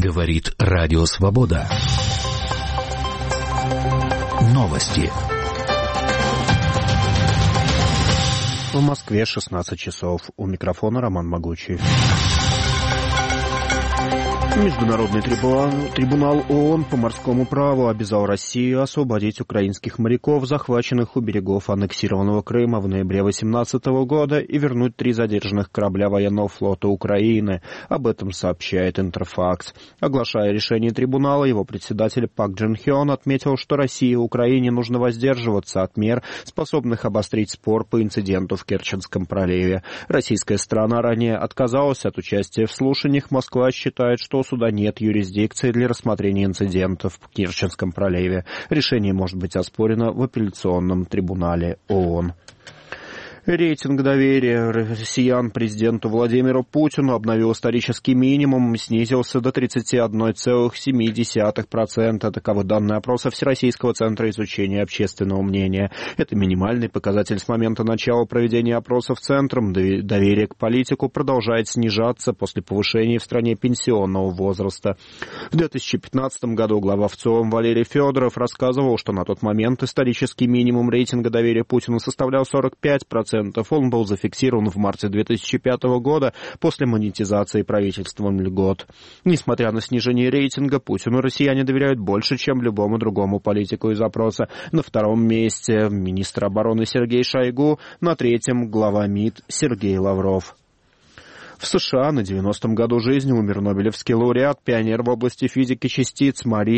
Говорит Радио Свобода. Новости. В Москве 16 часов. У микрофона Роман Могучий. Международный трибунал ООН по морскому праву обязал Россию освободить украинских моряков, захваченных у берегов аннексированного Крыма в ноябре 2018 года, и вернуть 3 задержанных корабля военного флота Украины. Об этом сообщает Интерфакс. Оглашая решение трибунала, его председатель Пак Джин Хён отметил, что России и Украине нужно воздерживаться от мер, способных обострить спор по инциденту в Керченском проливе. Российская сторона ранее отказалась от участия в слушаниях. Москва считает, что у суда нет юрисдикции для рассмотрения инцидентов в Керченском проливе. Решение может быть оспорено в апелляционном трибунале ООН. Рейтинг доверия россиян президенту Владимиру Путину обновил исторический минимум и снизился до 31,7%. Таковы данные опроса Всероссийского центра изучения общественного мнения. Это минимальный показатель с момента начала проведения опросов центром. Доверие к политику продолжает снижаться после повышения в стране пенсионного возраста. В 2015 году глава ВЦИОМ Валерий Федоров рассказывал, что на тот момент исторический минимум рейтинга доверия Путину составлял 45%. Он был зафиксирован в марте 2005 года после монетизации правительством льгот. Несмотря на снижение рейтинга, Путину россияне доверяют больше, чем любому другому политику из опроса. На втором месте министр обороны Сергей Шойгу, на 3-м глава МИД Сергей Лавров. В США на 90-м году жизни умер нобелевский лауреат, пионер в области физики частиц Мари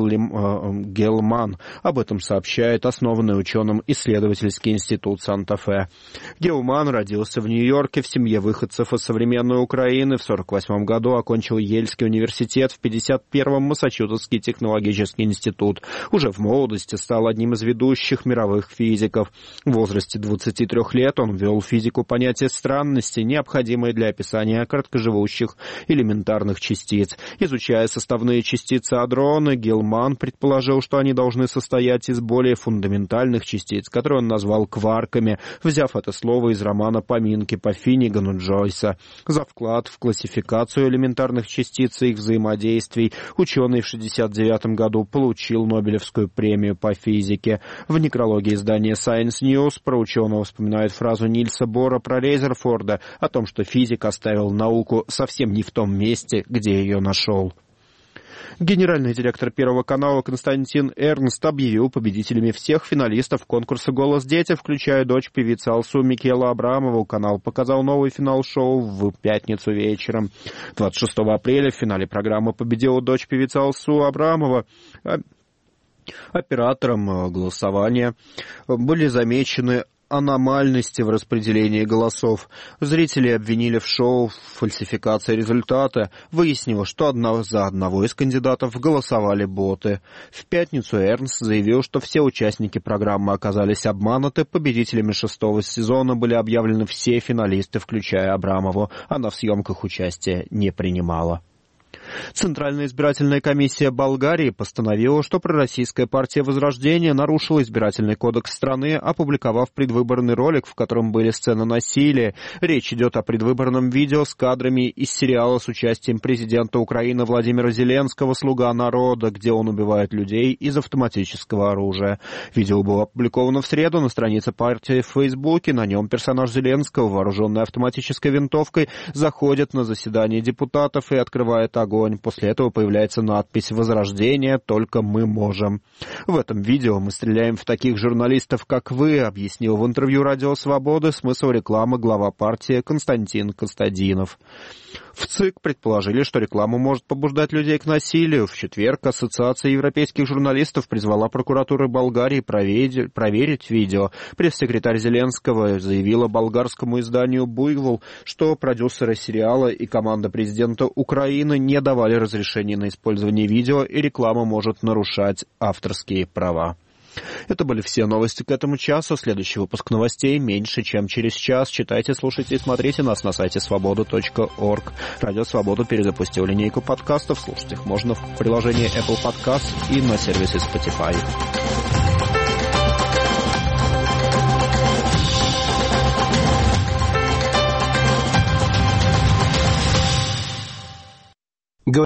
Геллман. Об этом сообщает основанный ученым исследовательский институт Санта-Фе. Геллман родился в Нью-Йорке в семье выходцев из современной Украины. В 1948 году окончил Ельский университет, в 1951-м Массачусетский технологический институт. Уже в молодости стал одним из ведущих мировых физиков. В возрасте 23 лет он ввел в физику понятие странности, необходимое для описания короткоживущих элементарных частиц. Изучая составные частицы адрона, Геллман предположил, что они должны состоять из более фундаментальных частиц, которые он назвал кварками, взяв это слово из романа «Поминки» по Финнигану Джойса. За вклад в классификацию элементарных частиц и их взаимодействий ученый в 1969 году получил Нобелевскую премию по физике. В некрологе издания Science News про ученого вспоминают фразу Нильса Бора про Резерфорда о том, что физик оставил науку совсем не в том месте, где ее нашел. Генеральный директор Первого канала Константин Эрнст объявил победителями всех финалистов конкурса «Голос дети», включая дочь певицы Алсу Микела Абрамову. Канал показал новый финал шоу в пятницу вечером. 26 апреля в финале программы победила дочь певицы Алсу Абрамова. Оператором голосования были замечены аномальности в распределении голосов. Зрители обвинили в шоу в фальсификации результата. Выяснилось, что за одного из кандидатов голосовали боты. В пятницу Эрнст заявил, что все участники программы оказались обмануты. Победителями 6-го сезона были объявлены все финалисты, включая Абрамову. Она в съемках участия не принимала. Центральная избирательная комиссия Болгарии постановила, что пророссийская партия Возрождение нарушила избирательный кодекс страны, опубликовав предвыборный ролик, в котором были сцены насилия. Речь идет о предвыборном видео с кадрами из сериала с участием президента Украины Владимира Зеленского «Слуга народа», где он убивает людей из автоматического оружия. Видео было опубликовано в среду на странице партии в Фейсбуке. На нем персонаж Зеленского, вооруженный автоматической винтовкой, заходит на заседание депутатов и открывает огонь. После этого появляется надпись «Возрождение, только мы можем». В этом видео мы стреляем в таких журналистов, как вы, объяснил в интервью «Радио Свободы» смысл рекламы глава партии Константин Костадинов. В ЦИК предположили, что реклама может побуждать людей к насилию. В четверг Ассоциация европейских журналистов призвала прокуратуру Болгарии проверить видео. Пресс-секретарь Зеленского заявила болгарскому изданию «Буйвол», что продюсеры сериала и команда президента Украины не давали разрешения на использование видео, и реклама может нарушать авторские права. Это были все новости к этому часу. Следующий выпуск новостей меньше, чем через час. Читайте, слушайте и смотрите нас на сайте свобода.орг. Радио Свобода перезапустил линейку подкастов. Слушать их можно в приложении Apple Podcast и на сервисе Spotify.